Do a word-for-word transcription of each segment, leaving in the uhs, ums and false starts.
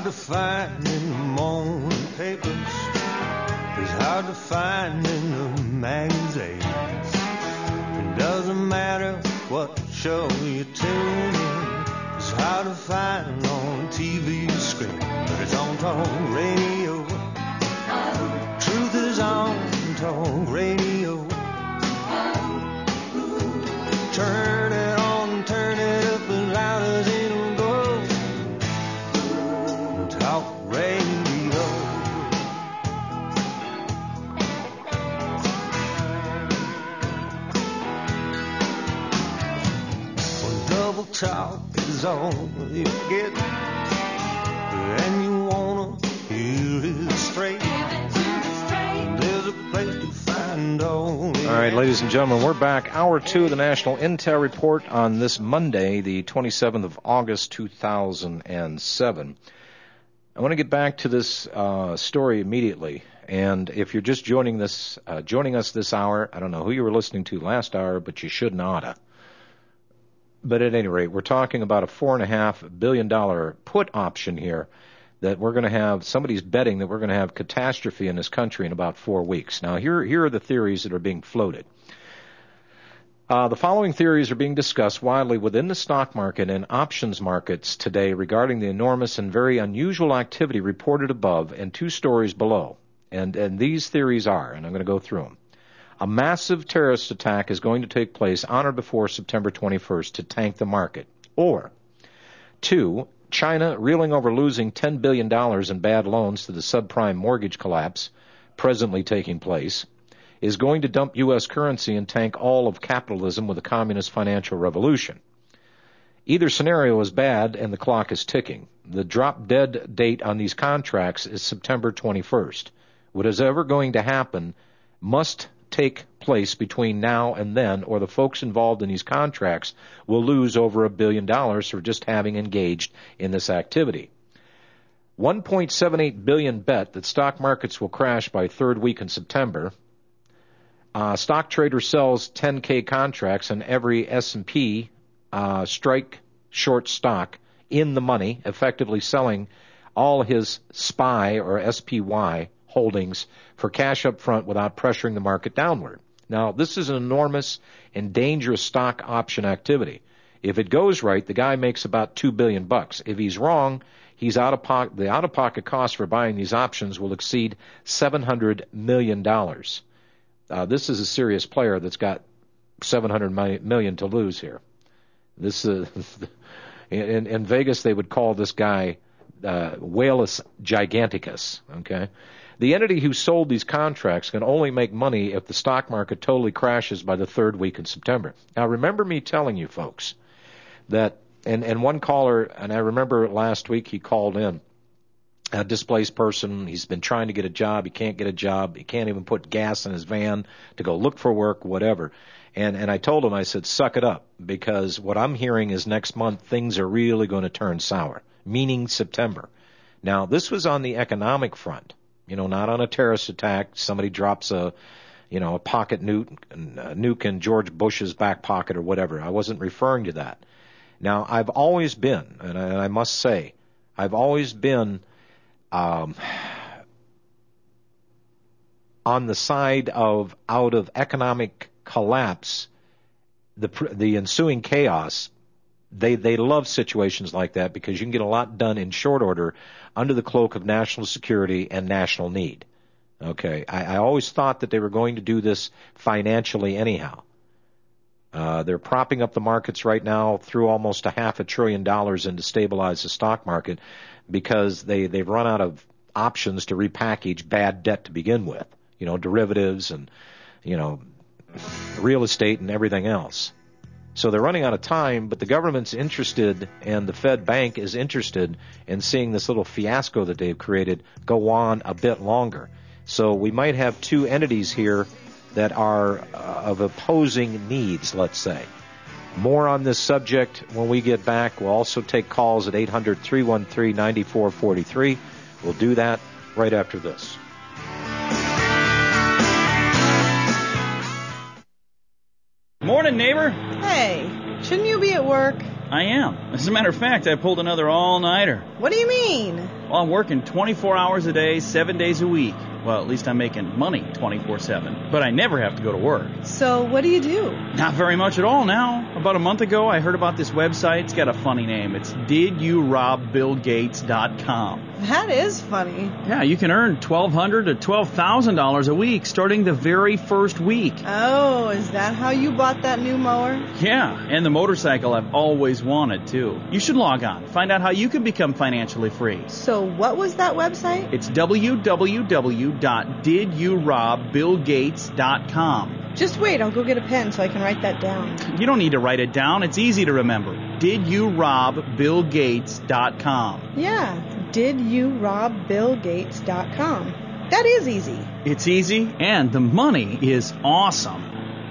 hard to find in the morning papers. It's hard to find in the magazines. It doesn't matter what show you tune in. It's hard to find on T V screen, but it's on talk radio. Truth is on talk radio. Turn it on, turn it up as loud as it'll go. Talk radio. Well, double talk is all you get, and you wanna hear it straight. There's a place to find all. All right, ladies and gentlemen, we're back. Hour two of the National Intel Report on this Monday, the twenty-seventh of August, two thousand seven. I want to get back to this uh, story immediately. And if you're just joining this, uh, joining us this hour, I don't know who you were listening to last hour, but you should and oughta. But at any rate, we're talking about a four and a half billion dollar put option here that we're going to have, somebody's betting that we're going to have catastrophe in this country in about four weeks. Now, here, here are the theories that are being floated. Uh, the following theories are being discussed widely within the stock market and options markets today regarding the enormous and very unusual activity reported above and two stories below. And, and these theories are, and I'm going to go through them. A massive terrorist attack is going to take place on or before September twenty-first to tank the market. Or, two, China reeling over losing ten billion dollars in bad loans to the subprime mortgage collapse presently taking place, is going to dump U S currency and tank all of capitalism with a communist financial revolution. Either scenario is bad and the clock is ticking. The drop-dead date on these contracts is September twenty-first. What is ever going to happen must take place between now and then, or the folks involved in these contracts will lose over a billion dollars for just having engaged in this activity. one point seven eight billion dollars bet that stock markets will crash by third week in September. Uh, stock trader sells ten K contracts on every S and P uh, strike short stock in the money, effectively selling all his S P Y or S P Y holdings for cash up front without pressuring the market downward. Now, this is an enormous and dangerous stock option activity. If it goes right, the guy makes about two billion bucks. If he's wrong, he's out of pocket. The out-of-pocket cost for buying these options will exceed seven hundred million dollars. Uh, this is a serious player that's got seven hundred million dollars to lose here. This uh, in, in Vegas, they would call this guy uh, Whalus Giganticus, okay? The entity who sold these contracts can only make money if the stock market totally crashes by the third week in September. Now, remember me telling you folks that, and, and one caller, and I remember last week he called in, a displaced person. He's been trying to get a job. He can't get a job. He can't even put gas in his van to go look for work, whatever. And, and I told him, I said, suck it up, because what I'm hearing is next month things are really going to turn sour, meaning September. Now, this was on the economic front. You know, not on a terrorist attack. Somebody drops a, you know, a pocket nuke, a nuke in George Bush's back pocket or whatever. I wasn't referring to that. Now, I've always been, and I, and I must say, I've always been um, on the side of out of economic collapse, the the ensuing chaos. They they love situations like that because you can get a lot done in short order under the cloak of national security and national need. Okay, I, I always thought that they were going to do this financially anyhow. Uh, they're propping up the markets right now through almost a half a trillion dollars in to stabilize the stock market because they, they've run out of options to repackage bad debt to begin with. You know, derivatives and, you know, real estate and everything else. So they're running out of time, but the government's interested and the Fed Bank is interested in seeing this little fiasco that they've created go on a bit longer. So we might have two entities here that are uh, of opposing needs, let's say. More on this subject when we get back. We'll also take calls at eight hundred, three one three, nine four four three. We'll do that right after this. Morning, neighbor. Hey, shouldn't you be at work? I am. As a matter of fact, I pulled another all-nighter. What do you mean? Well, I'm working twenty-four hours a day, seven days a week. Well, at least I'm making money twenty-four seven. But I never have to go to work. So what do you do? Not very much at all now. About a month ago, I heard about this website. It's got a funny name. It's did you rob bill gates dot com. That is funny. Yeah, you can earn twelve hundred dollars to twelve thousand dollars a week starting the very first week. Oh, is that how you bought that new mower? Yeah, and the motorcycle I've always wanted, too. You should log on. Find out how you can become financially free. So what was that website? It's w w w dot did you rob bill gates dot com. Just wait, I'll go get a pen so I can write that down. You don't need to write it down. It's easy to remember. did you rob bill gates dot com. Yeah, did you rob bill gates dot com. That is easy. It's easy, and the money is awesome.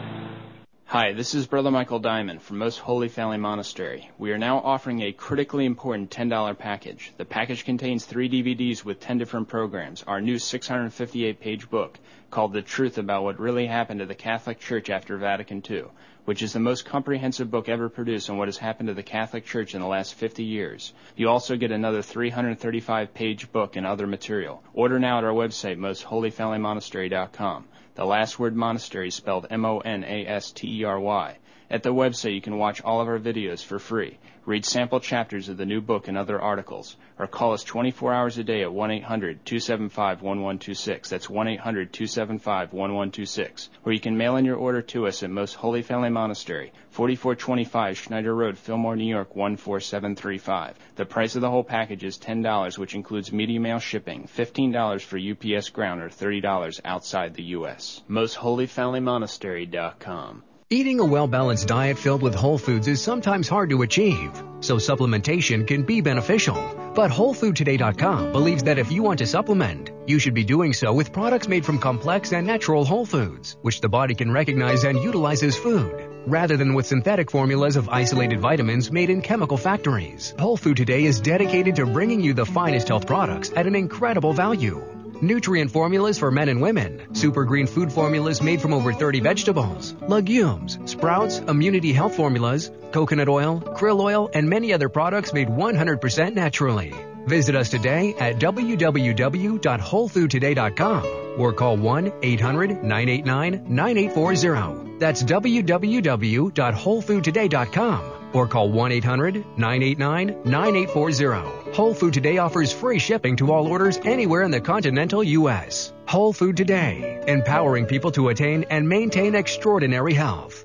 Hi, this is Brother Michael Diamond from Most Holy Family Monastery. We are now offering a critically important ten dollars package. The package contains three D V Ds with ten different programs, our new six hundred fifty-eight page book called The Truth About What Really Happened to the Catholic Church After Vatican two, which is the most comprehensive book ever produced on what has happened to the Catholic Church in the last fifty years. You also get another three hundred thirty-five page book and other material. Order now at our website, most holy family monastery dot com. The last word monastery is spelled M O N A S T E R Y. At the website, you can watch all of our videos for free, read sample chapters of the new book and other articles, or call us twenty-four hours a day at one eight hundred two seven five one one two six. That's one eight hundred two seven five one one two six. Or you can mail in your order to us at Most Holy Family Monastery, forty-four twenty-five Schneider Road, Fillmore, New York, one four seven three five. The price of the whole package is ten dollars, which includes media mail shipping, fifteen dollars for U P S ground, or thirty dollars outside the U S most holy family monastery dot com. Eating a well-balanced diet filled with whole foods is sometimes hard to achieve, so supplementation can be beneficial. But Whole Food Today dot com believes that if you want to supplement, you should be doing so with products made from complex and natural whole foods, which the body can recognize and utilize as food, rather than with synthetic formulas of isolated vitamins made in chemical factories. Whole Food Today is dedicated to bringing you the finest health products at an incredible value. Nutrient formulas for men and women, super green food formulas made from over thirty vegetables, legumes, sprouts, immunity health formulas, coconut oil, krill oil, and many other products made one hundred percent naturally. Visit us today at w w w dot whole food today dot com or call one eight hundred nine eight nine nine eight four zero. That's w w w dot whole food today dot com or call one eight hundred nine eight nine nine eight four zero. Whole Food Today offers free shipping to all orders anywhere in the continental U S Whole Food Today, empowering people to attain and maintain extraordinary health.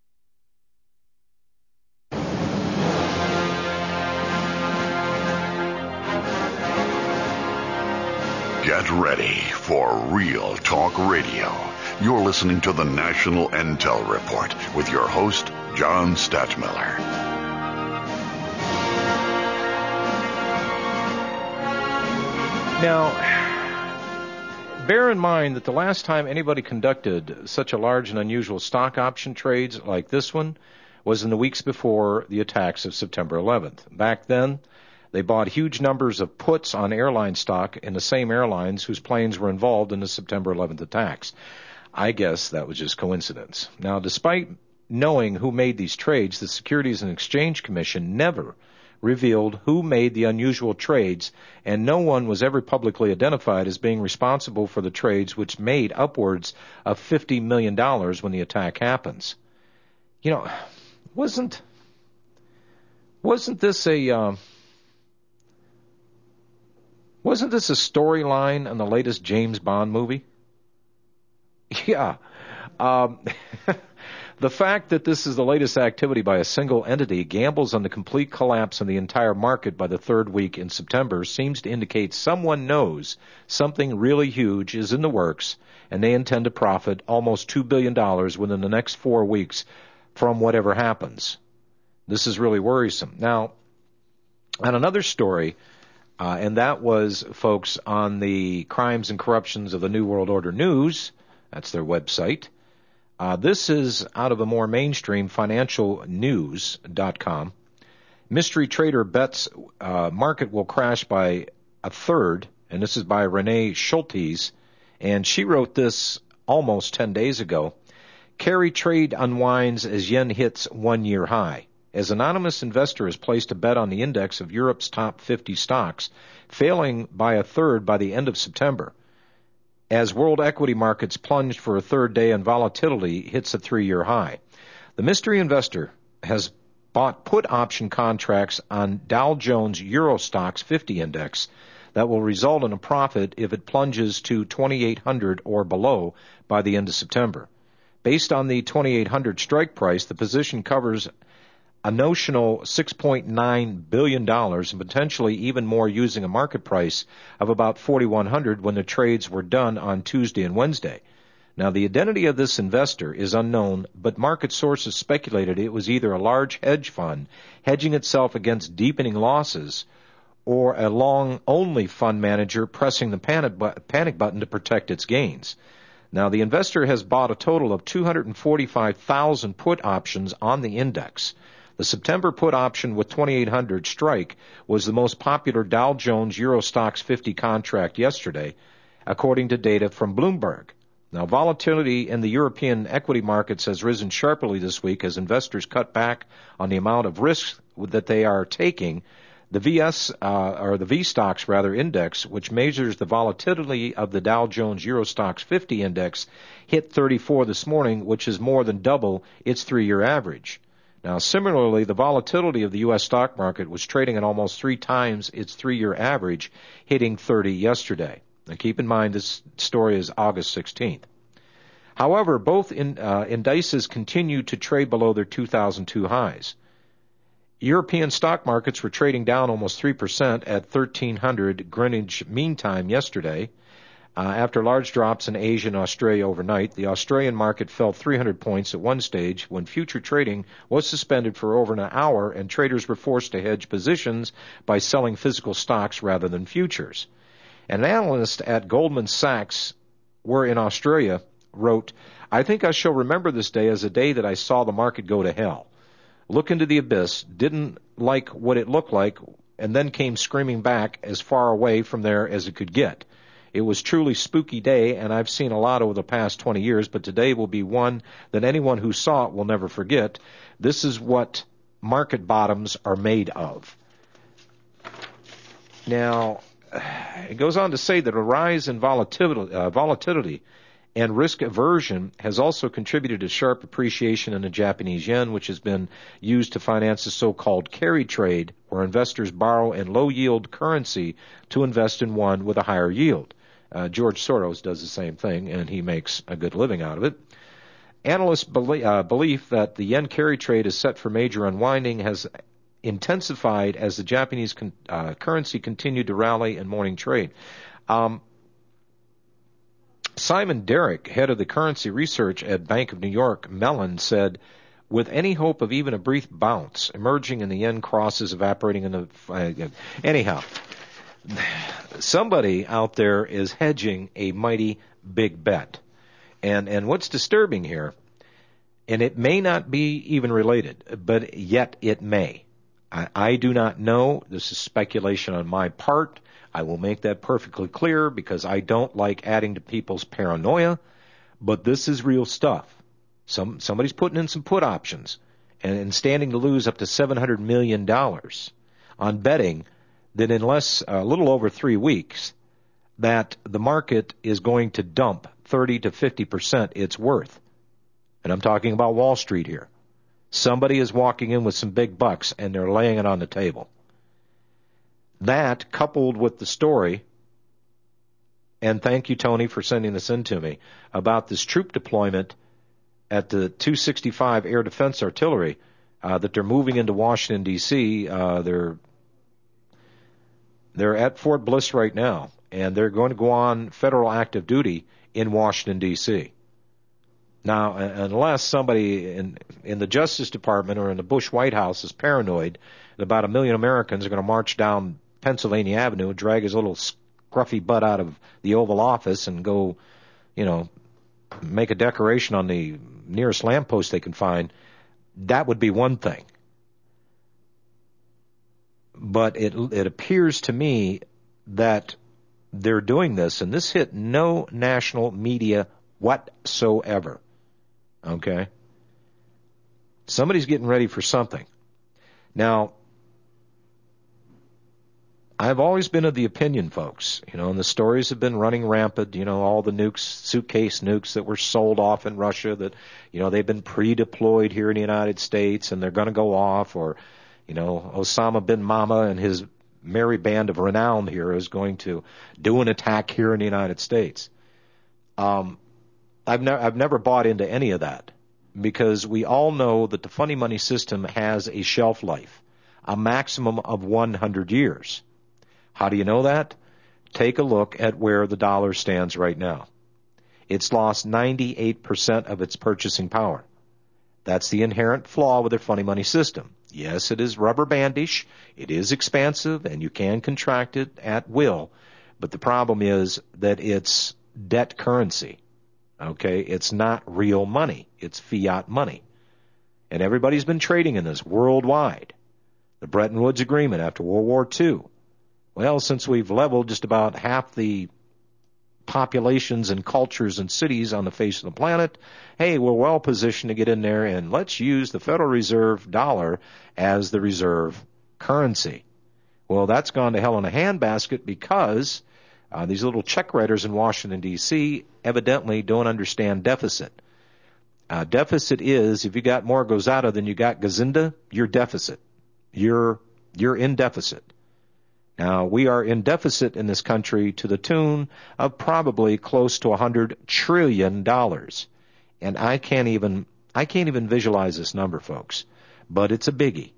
Get ready for Real Talk Radio. You're listening to the National Intel Report with your host, John Stadtmiller. Now, bear in mind that the last time anybody conducted such a large and unusual stock option trades like this one was in the weeks before the attacks of September eleventh. Back then, they bought huge numbers of puts on airline stock in the same airlines whose planes were involved in the September eleventh attacks. I guess that was just coincidence. Now, despite knowing who made these trades, the Securities and Exchange Commission never revealed who made the unusual trades, and no one was ever publicly identified as being responsible for the trades which made upwards of fifty million dollars when the attack happens. You know, wasn't wasn't this a uh, wasn't this a storyline in the latest James Bond movie? Yeah. Um, the fact that this is the latest activity by a single entity gambles on the complete collapse of the entire market by the third week in September seems to indicate someone knows something really huge is in the works, and they intend to profit almost two billion dollars within the next four weeks from whatever happens. This is really worrisome. Now, on another story, uh, and that was, folks, on the crimes and corruptions of the New World Order News. That's their website. Uh, this is out of a more mainstream financial news dot com. Mystery trader bets uh, market will crash by a third, and this is by Renee Schultes, and she wrote this almost ten days ago. Carry trade unwinds as yen hits one-year high. as an anonymous investor has placed a bet on the index of Europe's top fifty stocks, failing by a third by the end of September, as world equity markets plunged for a third day and volatility hits a three-year high. The mystery investor has bought put option contracts on Dow Jones Eurostoxx fifty index that will result in a profit if it plunges to twenty-eight hundred or below by the end of September. Based on the twenty-eight hundred strike price, the position covers a notional six point nine billion dollars and potentially even more using a market price of about forty-one hundred when the trades were done on Tuesday and Wednesday. Now, the identity of this investor is unknown, but market sources speculated it was either a large hedge fund hedging itself against deepening losses or a long-only fund manager pressing the panic, bu- panic button to protect its gains. Now, the investor has bought a total of two hundred forty-five thousand put options on the index. The September put option with twenty-eight hundred strike was the most popular Dow Jones Eurostoxx fifty contract yesterday, according to data from Bloomberg. Now, volatility in the European equity markets has risen sharply this week as investors cut back on the amount of risk that they are taking. The V S, uh, or the V STOXX rather, index, which measures the volatility of the Dow Jones Eurostoxx fifty index, hit thirty-four this morning, which is more than double its three-year average. Now, similarly, the volatility of the U S stock market was trading at almost three times its three-year average, hitting thirty yesterday. Now, keep in mind this story is August sixteenth. However, both in, uh, indices continue to trade below their two thousand two highs. European stock markets were trading down almost three percent at thirteen hundred Greenwich Mean Time yesterday. Uh, after large drops in Asia and Australia overnight, the Australian market fell three hundred points at one stage when future trading was suspended for over an hour and traders were forced to hedge positions by selling physical stocks rather than futures. An analyst at Goldman Sachs, were in Australia, wrote, "I think I shall remember this day as a day that I saw the market go to hell. Look into the abyss, didn't like what it looked like, and then came screaming back as far away from there as it could get. It was truly spooky day, and I've seen a lot over the past twenty years, but today will be one that anyone who saw it will never forget. This is what market bottoms are made of." Now, it goes on to say that a rise in volatility, uh, volatility and risk aversion has also contributed to sharp appreciation in the Japanese yen, which has been used to finance the so-called carry trade, where investors borrow in low-yield currency to invest in one with a higher yield. Uh, George Soros does the same thing, and he makes a good living out of it. Analysts' belie- uh, belief that the yen carry trade is set for major unwinding has intensified as the Japanese con- uh, currency continued to rally in morning trade. Um, Simon Derrick, head of the currency research at Bank of New York Mellon, said, "With any hope of even a brief bounce emerging in the yen crosses evaporating in the..." Uh, anyhow, somebody out there is hedging a mighty big bet. And, and what's disturbing here, and it may not be even related, but yet it may. I, I do not know. This is speculation on my part. I will make that perfectly clear because I don't like adding to people's paranoia, but this is real stuff. Some somebody's putting in some put options and, and standing to lose up to seven hundred million dollars on betting that in less, a little over three weeks, that the market is going to dump thirty to fifty percent its worth. And I'm talking about Wall Street here. Somebody is walking in with some big bucks and they're laying it on the table. That, coupled with the story, and thank you, Tony, for sending this in to me, about this troop deployment at the two sixty-five Air Defense Artillery, uh, that they're moving into Washington, D C Uh, they're, they're at Fort Bliss right now, and they're going to go on federal active duty in Washington, D C Now, unless somebody in, in the Justice Department or in the Bush White House is paranoid that about a million Americans are going to march down Pennsylvania Avenue, drag his little scruffy butt out of the Oval Office and go, you know, make a decoration on the nearest lamppost they can find, that would be one thing. But it it appears to me that they're doing this, and this hit no national media whatsoever. Okay? Somebody's getting ready for something. Now, I've always been of the opinion, folks, you know, and the stories have been running rampant, you know, all the nukes, suitcase nukes that were sold off in Russia that, you know, they've been pre-deployed here in the United States and they're going to go off, or, you know, Osama bin Mama and his merry band of renowned here is going to do an attack here in the United States. Um, I've, ne- I've never bought into any of that, because we all know that the funny money system has a shelf life, a maximum of one hundred years. How do you know that? Take a look at where the dollar stands right now. It's lost ninety-eight percent of its purchasing power. That's the inherent flaw with their funny money system. Yes, it is rubber bandish, it is expansive, and you can contract it at will, but the problem is that it's debt currency. Okay, it's not real money, it's fiat money. And everybody's been trading in this worldwide. The Bretton Woods Agreement after World War Two. Well, since we've leveled just about half the populations and cultures and cities on the face of the planet, hey, we're well positioned to get in there, and let's use the Federal Reserve dollar as the reserve currency. Well, that's gone to hell in a handbasket, because uh, these little check writers in Washington, D C evidently don't understand deficit. Uh, deficit is, if you got more gozada than you got gazinda, you're deficit. You're, you're in deficit. Now, we are in deficit in this country to the tune of probably close to one hundred trillion dollars. And I can't even, I can't even visualize this number, folks, but it's a biggie.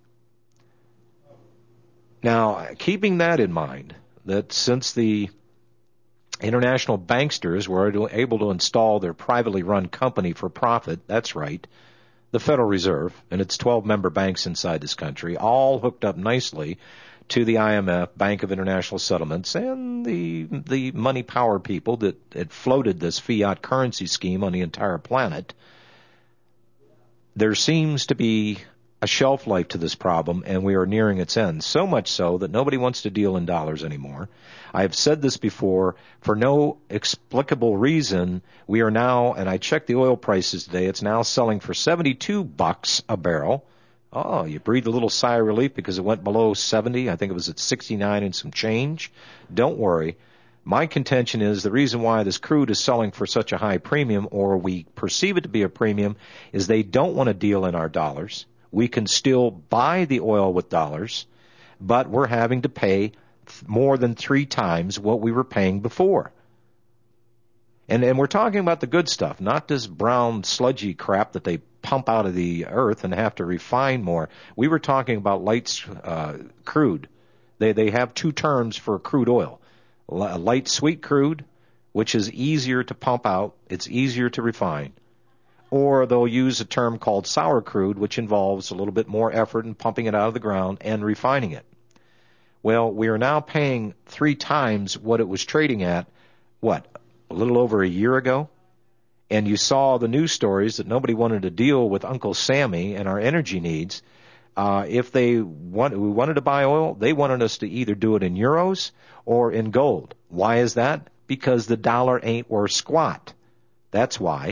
Now, keeping that in mind, that since the international banksters were able to install their privately run company for profit, that's right, the Federal Reserve and its twelve member banks inside this country, all hooked up nicely to the I M F, Bank of International Settlements, and the the money power people that had floated this fiat currency scheme on the entire planet. There seems to be a shelf life to this problem, and we are nearing its end, so much so that nobody wants to deal in dollars anymore. I have said this before, for no explicable reason, we are now, and I checked the oil prices today, it's now selling for seventy-two bucks a barrel. Oh, you breathe a little sigh of relief because it went below seventy. I think it was at sixty-nine and some change. Don't worry. My contention is the reason why this crude is selling for such a high premium, or we perceive it to be a premium, is they don't want to deal in our dollars. We can still buy the oil with dollars, but we're having to pay more than three times what we were paying before. And, and we're talking about the good stuff, not this brown sludgy crap that they pump out of the earth and have to refine more. We were talking about light uh, crude. They they have two terms for crude oil. Light sweet crude, which is easier to pump out, it's easier to refine. Or they'll use a term called sour crude, which involves a little bit more effort in pumping it out of the ground and refining it. Well, we are now paying three times what it was trading at, what, a little over a year ago? And you saw the news stories that nobody wanted to deal with Uncle Sammy and our energy needs. Uh, if they want, we wanted to buy oil, they wanted us to either do it in euros or in gold. Why is that? Because the dollar ain't worth squat. That's why.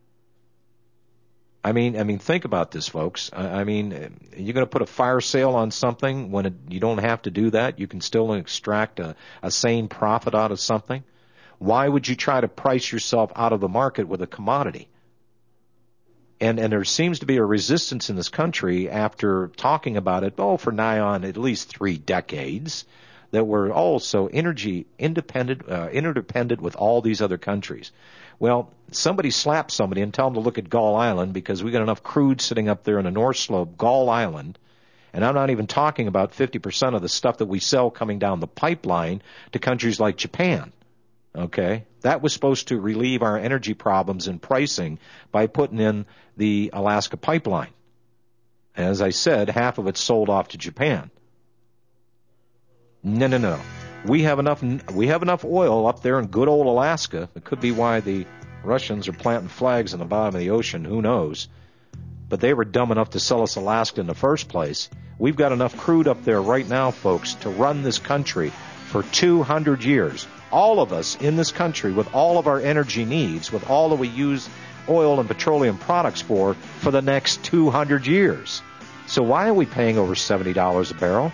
I mean, I mean, think about this, folks. I, I mean, you're going to put a fire sale on something when it, you don't have to do that. You can still extract a, a sane profit out of something. Why would you try to price yourself out of the market with a commodity? And and there seems to be a resistance in this country after talking about it, oh, for nigh on at least three decades, that we're also energy independent, uh, interdependent with all these other countries. Well, somebody slap somebody and tell them to look at Gull Island, because we got enough crude sitting up there in the North Slope, Gull Island, and I'm not even talking about fifty percent of the stuff that we sell coming down the pipeline to countries like Japan. Okay, that was supposed to relieve our energy problems and pricing by putting in the Alaska pipeline. As I said, half of it's sold off to Japan. No, no, no. We have enough. We have enough oil up there in good old Alaska. It could be why the Russians are planting flags in the bottom of the ocean. Who knows? But they were dumb enough to sell us Alaska in the first place. We've got enough crude up there right now, folks, to run this country for two hundred years. All of us in this country, with all of our energy needs, with all that we use oil and petroleum products for, for the next two hundred years. So why are we paying over seventy dollars a barrel?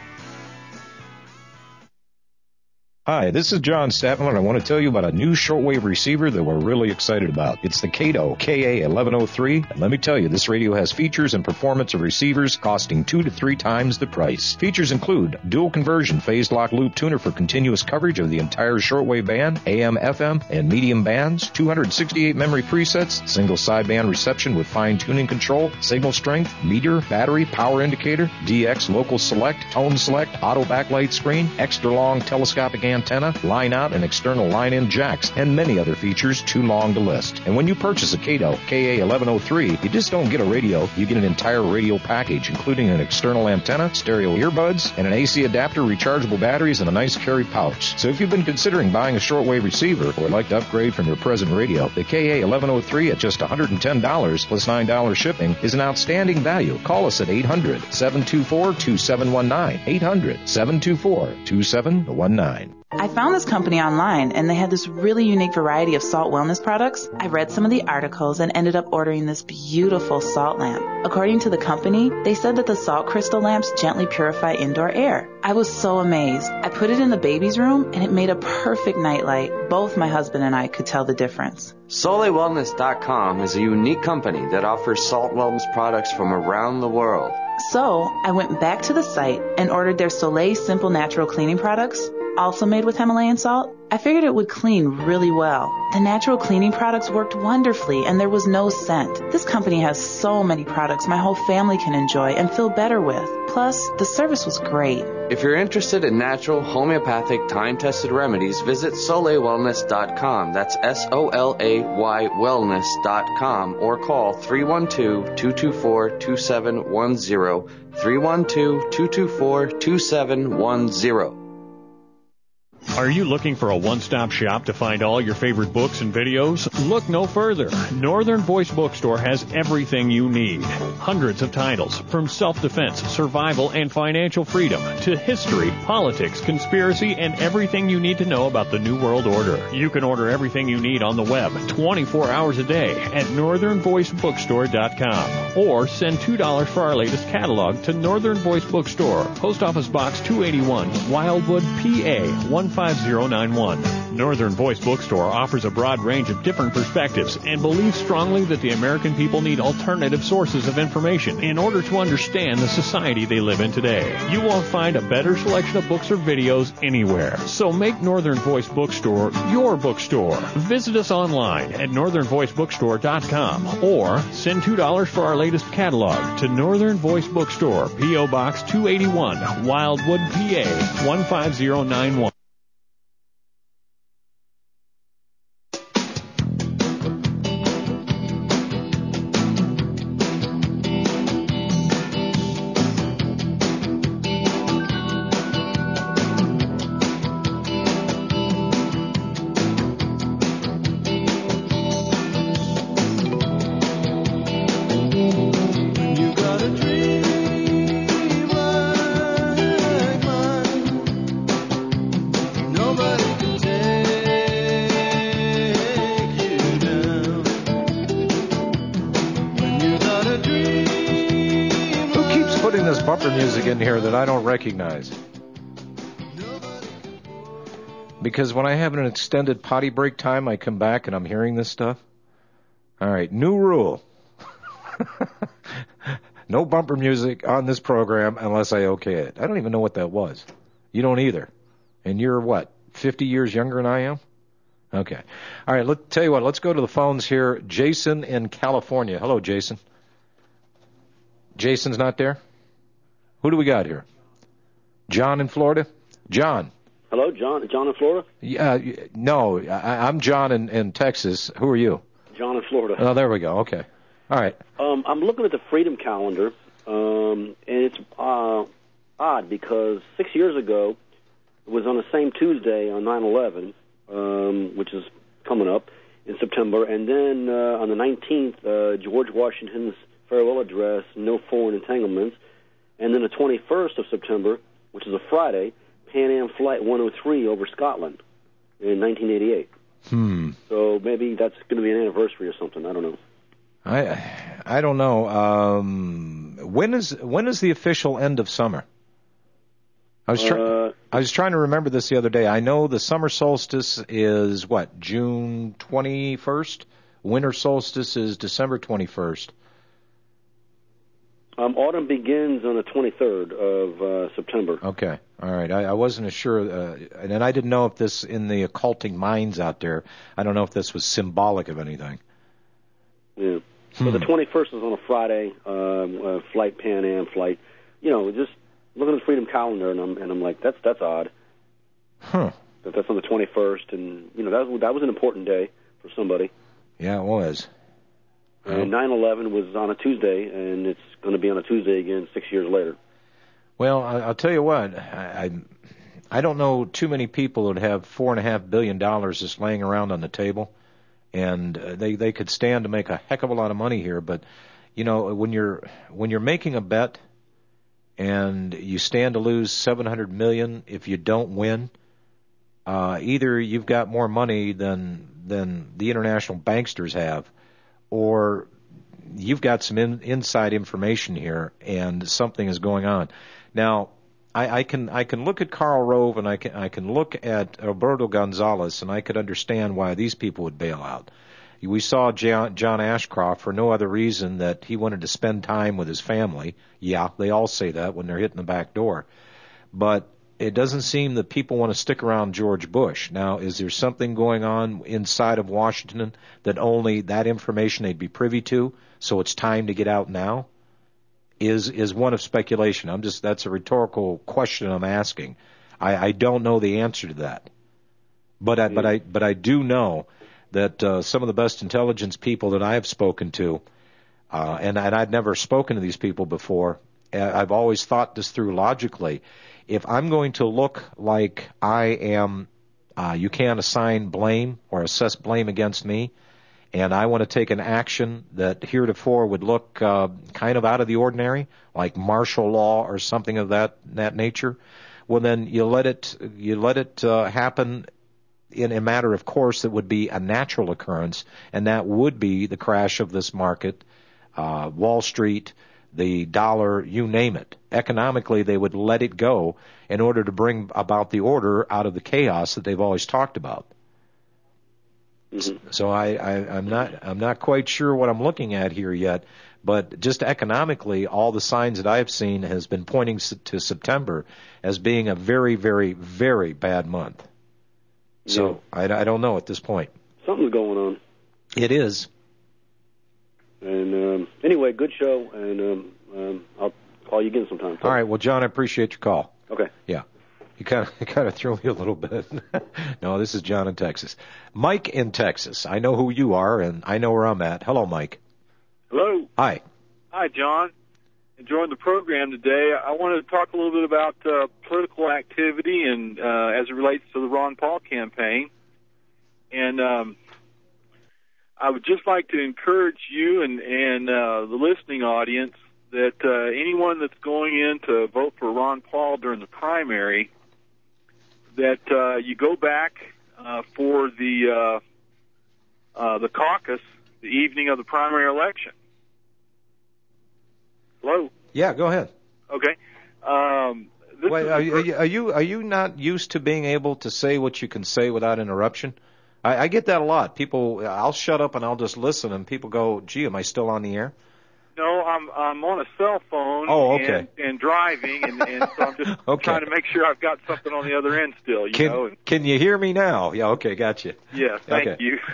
Hi, this is John Statman, and I want to tell you about a new shortwave receiver that we're really excited about. It's the Kato K A eleven oh three, and let me tell you, this radio has features and performance of receivers costing two to three times the price. Features include dual conversion phase lock loop tuner for continuous coverage of the entire shortwave band, A M, F M, and medium bands, two hundred sixty-eight memory presets, single sideband reception with fine tuning control, signal strength, meter, battery, power indicator, D X local select, tone select, auto backlight screen, extra long telescopic antenna, line out and external line-in jacks, and many other features too long to list. And when you purchase a Kato K A eleven oh three, you just don't get a radio, you get an entire radio package, including an external antenna, stereo earbuds, and an A C adapter, rechargeable batteries, and a nice carry pouch. So if you've been considering buying a shortwave receiver or would like to upgrade from your present radio, the K A eleven oh three at just one hundred ten dollars plus nine dollars shipping is an outstanding value. Call us at eight hundred, seven two four, two seven one nine, eight hundred, seven two four, two seven one nine. I found this company online, and they had this really unique variety of salt wellness products. I read some of the articles and ended up ordering this beautiful salt lamp. According to the company, they said that the salt crystal lamps gently purify indoor air. I was so amazed. I put it in the baby's room, and it made a perfect nightlight. Both my husband and I could tell the difference. Sole Wellness dot com is a unique company that offers salt wellness products from around the world. So I went back to the site and ordered their Soleil Simple Natural Cleaning products, also made with Himalayan salt. I figured it would clean really well. The natural cleaning products worked wonderfully, and there was no scent. This company has so many products my whole family can enjoy and feel better with. Plus, the service was great. If you're interested in natural, homeopathic, time-tested remedies, visit Soleil Wellness dot com. That's S O L A Y Wellness dot com, or call three one two, two two four, two seven one zero, three one two, two two four, two seven one zero. Are you looking for a one-stop shop to find all your favorite books and videos? Look no further. Northern Voice Bookstore has everything you need. Hundreds of titles, from self-defense, survival, and financial freedom, to history, politics, conspiracy, and everything you need to know about the New World Order. You can order everything you need on the web twenty-four hours a day at northern voice bookstore dot com, or send two dollars for our latest catalog to Northern Voice Bookstore, Post Office Box two eighty-one, Wildwood, P A one five zero nine one. Northern Voice Bookstore offers a broad range of different perspectives and believes strongly that the American people need alternative sources of information in order to understand the society they live in today. You won't find a better selection of books or videos anywhere. So make Northern Voice Bookstore your bookstore. Visit us online at northern voice bookstore dot com, or send two dollars for our latest catalog to Northern Voice Bookstore, P O Box two eighty-one, Wildwood, P A one five zero nine one. Music in here that I don't recognize. Because when I have an extended potty break time, I come back and I'm hearing this stuff. All right, new rule. No bumper music on this program unless I okay it. I don't even know what that was. You don't either. And you're what, fifty years younger than I am? Okay. All right, let's tell you what, let's go to the phones here. Jason in California. Hello, Jason. Jason's not there? Who do we got here? John in Florida? John. Hello, John. John in Florida? Yeah, no, I, I'm John in, in Texas. Who are you? John in Florida. Oh, there we go. Okay. All right. Um, I'm looking at the Freedom Calendar, um, and it's uh, odd because six years ago it was on the same Tuesday on nine eleven, um, which is coming up in September, and then uh, on the nineteenth, uh, George Washington's farewell address, No Foreign Entanglements. And then the twenty-first of September, which is a Friday, Pan Am Flight one oh three over Scotland in nineteen eighty-eight. Hmm. So maybe that's going to be an anniversary or something. I don't know. I I don't know. Um, when is when is the official end of summer? I was trying. Uh, I was trying to remember this the other day. I know the summer solstice is what, June twenty-first. Winter solstice is December twenty-first. Um, autumn begins on the twenty-third of uh, September. Okay, all right. I, I wasn't as sure, uh, and I didn't know if this, in the occulting minds out there, I don't know if this was symbolic of anything. Yeah. So Hmm. the twenty-first is on a Friday, um, uh, flight Pan Am flight. You know, just looking at the Freedom calendar, and I'm and I'm like, that's that's odd. Huh. That that's on the twenty-first, and you know that was, that was an important day for somebody. Yeah, it was. And nine eleven was on a Tuesday, and it's going to be on a Tuesday again six years later. Well, I, I'll tell you what. I, I I don't know too many people that have four and a half billion dollars just laying around on the table, and uh, they they could stand to make a heck of a lot of money here. But you know, when you're when you're making a bet, and you stand to lose seven hundred million if you don't win, uh, either you've got more money than than the international banksters have, or you've got some in, inside information here, and something is going on. Now, I, I can I can look at Karl Rove, and I can I can look at Roberto Gonzalez, and I could understand why these people would bail out. We saw John, John Ashcroft for no other reason that he wanted to spend time with his family. Yeah, they all say that when they're hitting the back door. But it doesn't seem that people want to stick around George Bush. Now, is there something going on inside of Washington that only that information they'd be privy to, so it's time to get out now? Is is one of speculation. I'm just that's a rhetorical question I'm asking. I, I don't know the answer to that. But I, but I but I do know that uh, some of the best intelligence people that I have spoken to, uh, and, and I'd never spoken to these people before, I've always thought this through logically. If I'm going to look like I am, uh, you can't assign blame or assess blame against me, and I want to take an action that heretofore would look uh, kind of out of the ordinary, like martial law or something of that that nature, well then you let it you let it uh, happen in a matter of course that would be a natural occurrence, and that would be the crash of this market, uh, Wall Street, the dollar, you name it. Economically, they would let it go in order to bring about the order out of the chaos that they've always talked about. Mm-hmm. So I, I, I'm not I'm not quite sure what I'm looking at here yet, but just economically, all the signs that I've seen has been pointing to September as being a very, very, very bad month. So yeah. I, I don't know at this point. Something's going on. It is. And um, anyway, good show, and um, um, I'll call you again sometime. All right. Well, John, I appreciate your call. Okay. Yeah. You kind of kind of threw me a little bit. No, this is John in Texas. Mike in Texas. I know who you are, and I know where I'm at. Hello, Mike. Hello. Hi. Hi, John. Enjoying the program today. I wanted to talk a little bit about uh, political activity and uh, as it relates to the Ron Paul campaign. And um, I would just like to encourage you and, and uh, the listening audience that uh, anyone that's going in to vote for Ron Paul during the primary, that uh, you go back uh, for the uh, uh, the caucus the evening of the primary election. Hello? Yeah, go ahead. Okay. Um, this Wait, is are, you, are you are you are you not used to being able to say what you can say without interruption? I, I get that a lot. People, I'll shut up and I'll just listen, and people go, "Gee, am I still on the air?" No, I'm I'm on a cell phone. Oh, okay. And, and driving, and, and so I'm just okay. trying to make sure I've got something on the other end still. You can, know. And, can you hear me now? Yeah. Okay. Gotcha. Yes. Thank okay. you.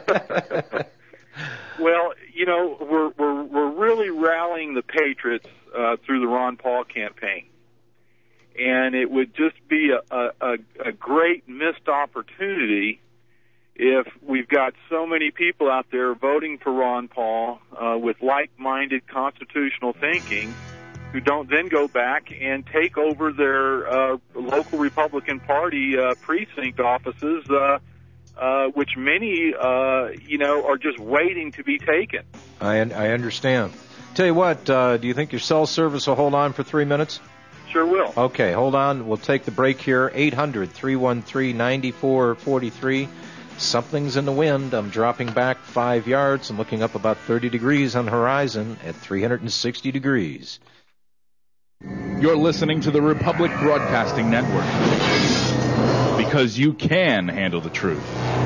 Well, you know, we're we're we're really rallying the patriots uh, through the Ron Paul campaign, and it would just be a, a a great missed opportunity if we've got so many people out there voting for Ron Paul uh, with like-minded constitutional thinking, who don't then go back and take over their uh, local Republican Party uh, precinct offices. Uh, Uh, which many, uh, you know, are just waiting to be taken. I I understand. Tell you what, uh, do you think your cell service will hold on for three minutes? Sure will. Okay, hold on. We'll take the break here. eight hundred, three one three, nine four four three. Something's in the wind. I'm dropping back five yards and looking up about thirty degrees on the horizon at three hundred sixty degrees. You're listening to the Republic Broadcasting Network, because you can handle the truth.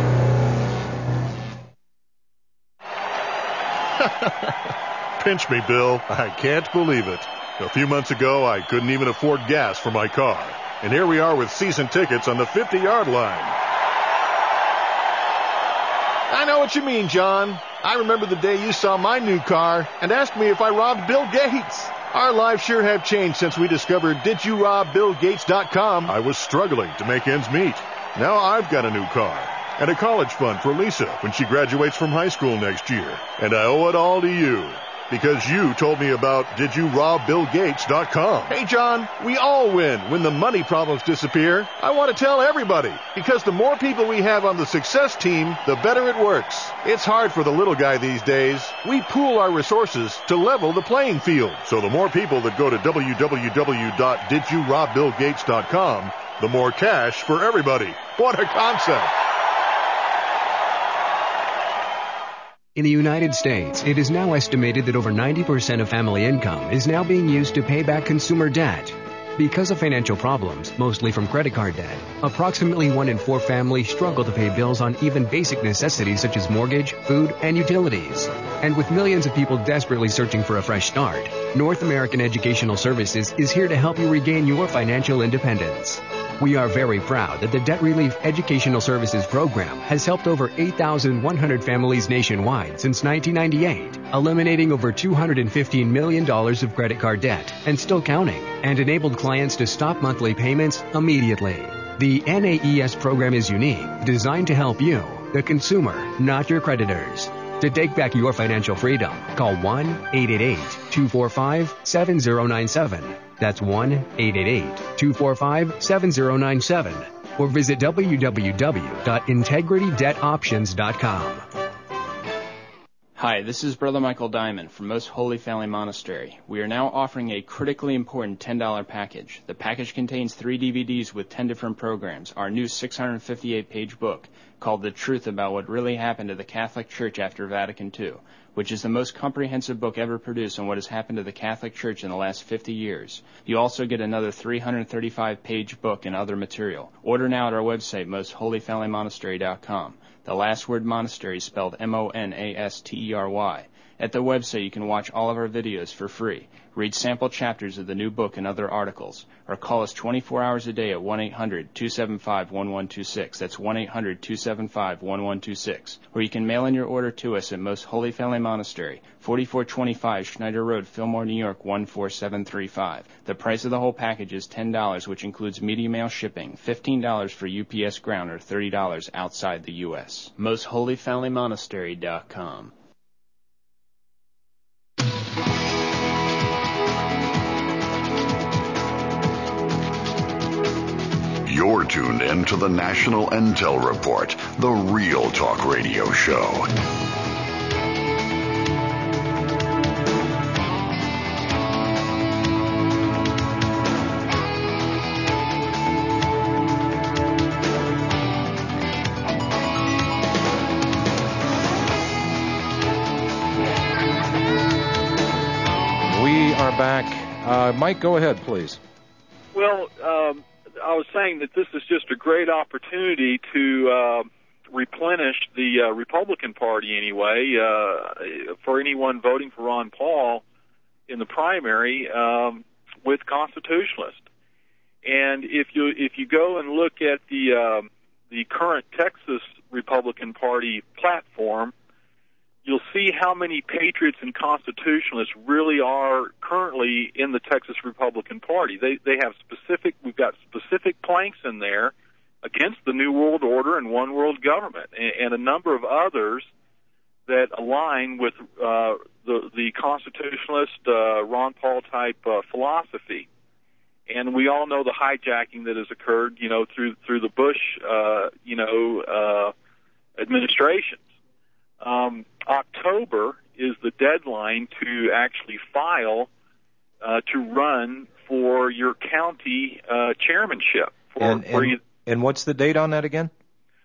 Pinch me, Bill. I can't believe it. A few months ago, I couldn't even afford gas for my car. And here we are with season tickets on the fifty-yard line. I know what you mean, John. I remember the day you saw my new car and asked me if I robbed Bill Gates. Our lives sure have changed since we discovered did you rob bill gates dot com. I was struggling to make ends meet. Now I've got a new car and a college fund for Lisa when she graduates from high school next year. And I owe it all to you, because you told me about did you rob bill gates dot com. Hey, John, we all win when the money problems disappear. I want to tell everybody, because the more people we have on the success team, the better it works. It's hard for the little guy these days. We pool our resources to level the playing field. So the more people that go to w w w dot did you rob bill gates dot com, the more cash for everybody. What a concept. In the United States, it is now estimated that over ninety percent of family income is now being used to pay back consumer debt. Because of financial problems, mostly from credit card debt, approximately one in four families struggle to pay bills on even basic necessities such as mortgage, food, and utilities. And with millions of people desperately searching for a fresh start, North American Educational Services is here to help you regain your financial independence. We are very proud that the Debt Relief Educational Services Program has helped over eight thousand one hundred families nationwide since nineteen ninety-eight, eliminating over two hundred fifteen million dollars of credit card debt and still counting, and enabled clients to stop monthly payments immediately. The N A E S program is unique, designed to help you, the consumer, not your creditors. To take back your financial freedom, call one eight eight eight, two four five, seven zero nine seven. That's one eight eight eight, two four five, seven zero nine seven. Or visit w w w dot integrity debt options dot com. Hi, this is Brother Michael Diamond from Most Holy Family Monastery. We are now offering a critically important ten dollar package. The package contains three D V Ds with ten different programs, our new six hundred fifty-eight page book called The Truth About What Really Happened to the Catholic Church After Vatican two, which is the most comprehensive book ever produced on what has happened to the Catholic Church in the last fifty years. You also get another three hundred thirty-five page book and other material. Order now at our website, most holy family monastery dot com. The last word monastery is spelled M O N A S T E R Y. At the website, you can watch all of our videos for free, read sample chapters of the new book and other articles, or call us twenty-four hours a day at one eight hundred, two seven five, one one two six. That's one eight hundred, two seven five, one one two six. Or you can mail in your order to us at Most Holy Family Monastery, forty-four twenty-five Schneider Road, Fillmore, New York, one four seven three five. The price of the whole package is ten dollars, which includes media mail shipping, fifteen dollars for U P S ground, or thirty dollars outside the U S most holy family monastery dot com. You're tuned in to the National Intel Report, the Real Talk Radio Show. We are back. Uh, Mike, go ahead, please. Well, um, I was saying that this is just a great opportunity to uh, replenish the uh, Republican Party anyway, uh, for anyone voting for Ron Paul in the primary um, with Constitutionalists. And if you if you go and look at the uh, the current Texas Republican Party platform, you'll see how many patriots and constitutionalists really are currently in the Texas Republican Party. They they have specific, we've got specific planks in there against the New World Order and one world government, and, and a number of others that align with uh, the the constitutionalist uh, Ron Paul type uh, philosophy. And we all know the hijacking that has occurred, you know, through through the Bush, uh, you know, uh, administrations. Um, October is the deadline to actually file uh, to run for your county uh, chairmanship. For, and, for and, you, and what's the date on that again?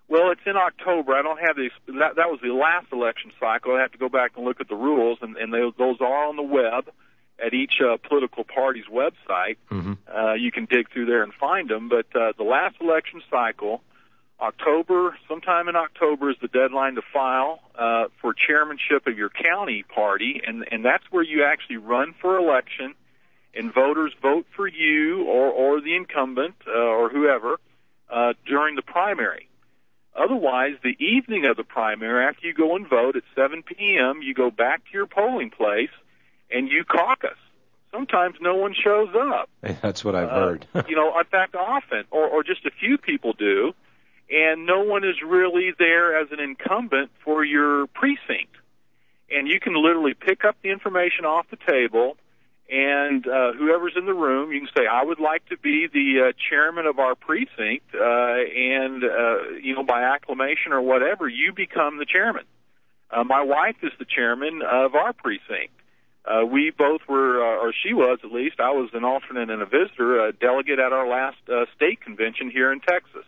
Well, it's in October. I don't have the that, that was the last election cycle. I have to go back and look at the rules, and, and they, those are on the web at each uh, political party's website. Mm-hmm. Uh, you can dig through there and find them. But uh, the last election cycle, October, sometime in October is the deadline to file uh, for chairmanship of your county party, and, and that's where you actually run for election, and voters vote for you or, or the incumbent uh, or whoever uh, during the primary. Otherwise, the evening of the primary, after you go and vote at seven p.m., you go back to your polling place and you caucus. Sometimes no one shows up. That's what I've uh, heard. you know, in fact, often, or, or just a few people do, and no one is really there as an incumbent for your precinct. And you can literally pick up the information off the table, and uh, whoever's in the room, you can say, I would like to be the uh, chairman of our precinct, uh, and, uh, you know, by acclamation or whatever, you become the chairman. Uh, my wife is the chairman of our precinct. Uh, we both were, uh, or she was at least, I was an alternate and a visitor, a delegate at our last uh, state convention here in Texas.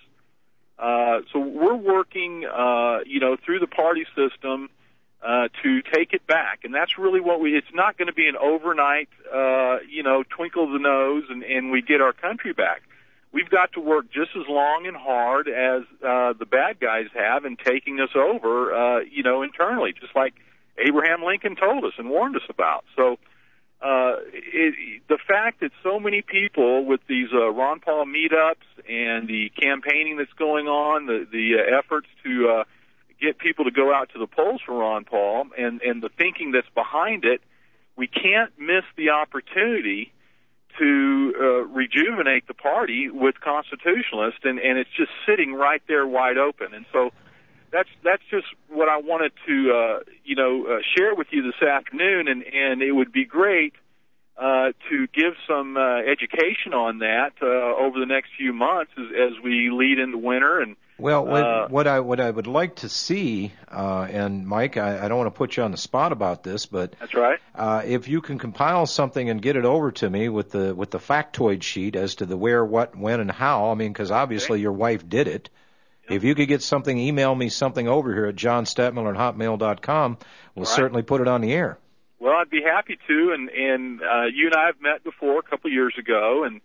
Uh, so we're working, uh, you know, through the party system uh, to take it back. And that's really what we, it's not going to be an overnight, uh, you know, twinkle of the nose and, and we get our country back. We've got to work just as long and hard as uh, the bad guys have in taking us over, uh, you know, internally, just like Abraham Lincoln told us and warned us about. So uh, it, the fact that so many people with these uh, Ron Paul meetups and the campaigning that's going on, the, the uh, efforts to uh, get people to go out to the polls for Ron Paul and, and the thinking that's behind it, we can't miss the opportunity to uh, rejuvenate the party with constitutionalists, and, and it's just sitting right there wide open. And so That's that's just what I wanted to uh, you know uh, share with you this afternoon, and, and it would be great uh, to give some uh, education on that uh, over the next few months as, as we lead into winter. And well, what, uh, what I what I would like to see, uh, and Mike, I, I don't want to put you on the spot about this, but that's right. Uh, if you can compile something and get it over to me with the with the factoid sheet as to the where, what, when, and how. I mean, because obviously okay. your wife did it. If you could get something, email me something over here at john stadtmiller at hotmail dot com. We'll right. certainly put it on the air. Well, I'd be happy to, and, and uh, you and I have met before a couple of years ago, and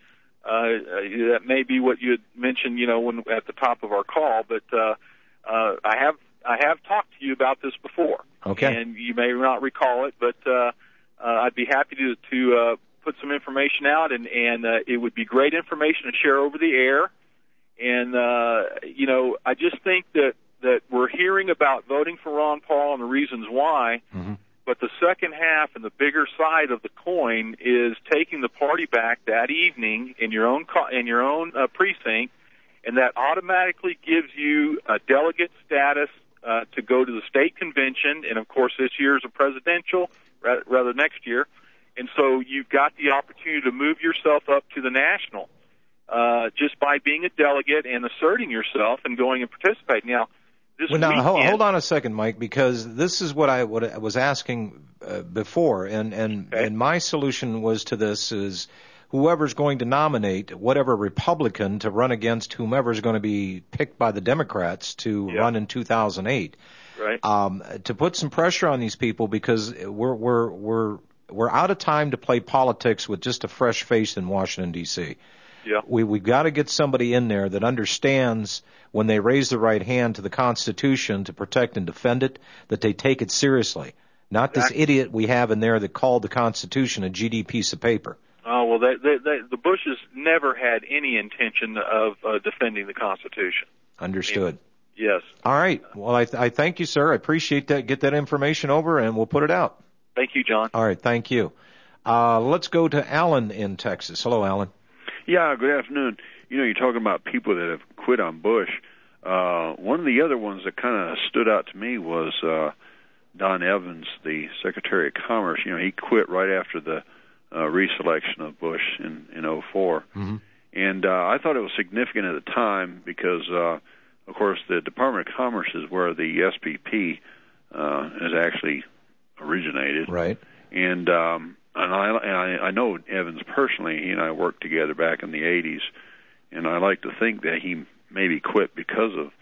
uh, that may be what you had mentioned, you know, when at the top of our call. But uh, uh, I have I have talked to you about this before. Okay. And you may not recall it, but uh, uh, I'd be happy to to uh, put some information out, and and uh, it would be great information to share over the air. And, uh, you know, I just think that, that we're hearing about voting for Ron Paul and the reasons why, mm-hmm. but the second half and the bigger side of the coin is taking the party back that evening in your own co- in your own uh, precinct, and that automatically gives you a delegate status uh, to go to the state convention, and, of course, this year is a presidential, rather, rather next year, and so you've got the opportunity to move yourself up to the national. Uh, just by being a delegate and asserting yourself and going and participating. Now, this well, now weekend, hold, hold on a second, Mike, because this is what I, what I was asking uh, before, and and, okay. and my solution was to this is whoever's going to nominate whatever Republican to run against whomever's going to be picked by the Democrats to yeah. run in two thousand eight. Right. Um, to put some pressure on these people because we're we're we're we're out of time to play politics with just a fresh face in Washington D C. Yeah. We we got to get somebody in there that understands when they raise the right hand to the Constitution to protect and defend it, that they take it seriously. Not exactly. This idiot we have in there that called the Constitution a G D piece of paper. Oh, well, they, they, they, the Bushes never had any intention of uh, defending the Constitution. Understood. Yes. All right. Well, I, I thank you, sir. I appreciate that. Get that information over, and we'll put it out. Thank you, John. All right. Thank you. Uh, let's go to Alan in Texas. Hello, Alan. Yeah, good afternoon. You know, you're talking about people that have quit on Bush. Uh, one of the other ones that kind of stood out to me was uh, Don Evans, the Secretary of Commerce. You know, he quit right after the uh, reselection of Bush in in oh four. Mm-hmm. And uh, I thought it was significant at the time because, uh, of course, the Department of Commerce is where the S P P uh, has actually originated. Right. And um And I, and I know Evans personally. He and I worked together back in the eighties, and I like to think that he maybe quit because of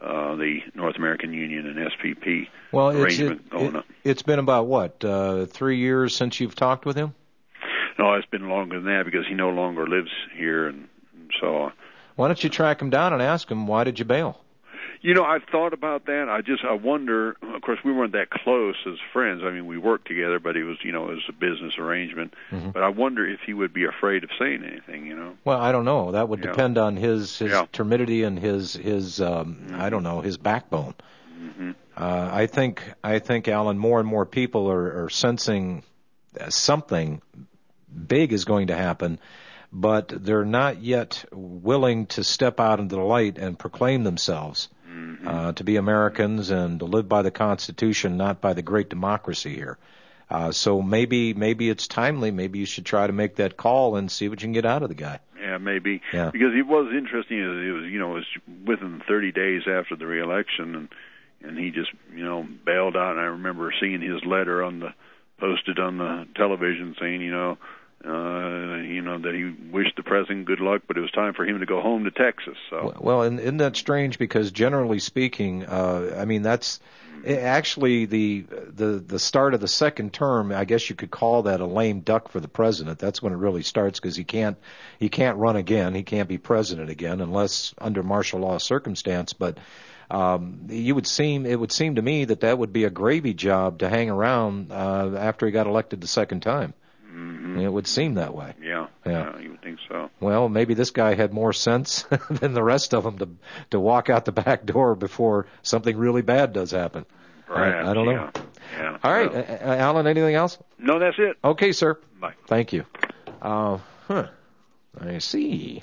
uh, the North American Union and S P P well, it's, arrangement it, going it, up. It's been about, what, uh, three years since you've talked with him? No, it's been longer than that because he no longer lives here, and, and so. Why don't you track him down and ask him, why did you bail? You know, I've thought about that. I just, I wonder, of course, we weren't that close as friends. I mean, we worked together, but it was, you know, it was a business arrangement. Mm-hmm. But I wonder if he would be afraid of saying anything, you know. Well, I don't know. That would yeah. depend on his, his yeah. timidity and his, his um, mm-hmm. I don't know, his backbone. Mm-hmm. Uh, I think, I think, Alan, more and more people are, are sensing something big is going to happen, but they're not yet willing to step out into the light and proclaim themselves. Mm-hmm. Uh, to be Americans and to live by the Constitution, not by the great democracy here. Uh, so maybe maybe it's timely. Maybe you should try to make that call and see what you can get out of the guy. Yeah, maybe. Yeah. Because it was interesting. It was, you know, it was within thirty days after the reelection, and and he just, you know, bailed out. And I remember seeing his letter on the posted on the television saying, you know, Uh, you know, that he wished the president good luck, but it was time for him to go home to Texas. So, well, and isn't that strange? Because generally speaking, uh, I mean, that's actually the the the start of the second term. I guess you could call that a lame duck for the president. That's when it really starts, because he can't he can't run again. He can't be president again unless under martial law circumstance. But um, you would seem it would seem to me that that would be a gravy job to hang around uh, after he got elected the second time. Mm-hmm. It would seem that way. Yeah, yeah, yeah, you would think so. Well, maybe this guy had more sense than the rest of them to to walk out the back door before something really bad does happen. Perhaps, I, I don't know. Yeah. yeah. All right, well. uh, Alan, anything else? No, that's it. Okay, sir. Bye. Thank you. Uh, huh. I see.